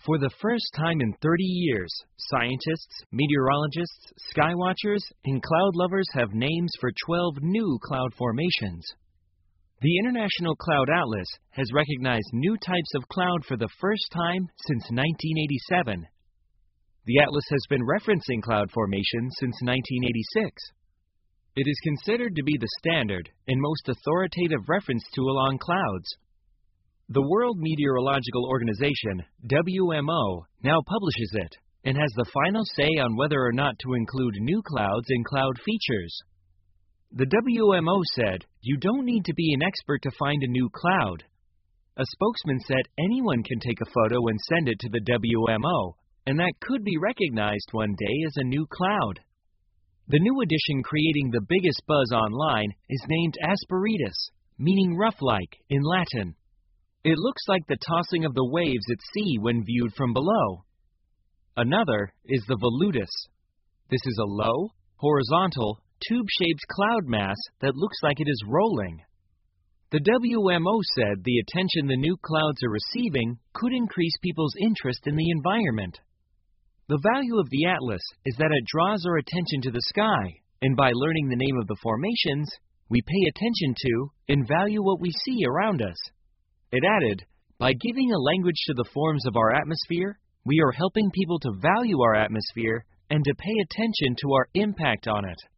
For the first time in 30 years, scientists, meteorologists, skywatchers, and cloud lovers have names for 12 new cloud formations. The International Cloud Atlas has recognized new types of cloud for the first time since 1987. The atlas has been referencing cloud formations since 1986. It is considered to be the standard and most authoritative reference tool on clouds. The World Meteorological Organization, WMO, now publishes it and has the final say on whether or not to include new clouds in cloud features. The WMO said, "You don't need to be an expert to find a new cloud." A spokesman said anyone can take a photo and send it to the WMO, and that could be recognized one day as a new cloud. The new addition creating the biggest buzz online is named Asperitas, meaning rough-like in Latin. It looks like the tossing of the waves at sea when viewed from below. Another is the Volutus. This is a low, horizontal, tube-shaped cloud mass that looks like it is rolling. The WMO said the attention the new clouds are receiving could increase people's interest in the environment. The value of the atlas is that it draws our attention to the sky, and by learning the name of the formations, we pay attention to and value what we see around us. It added, by giving a language to the forms of our atmosphere, we are helping people to value our atmosphere and to pay attention to our impact on it.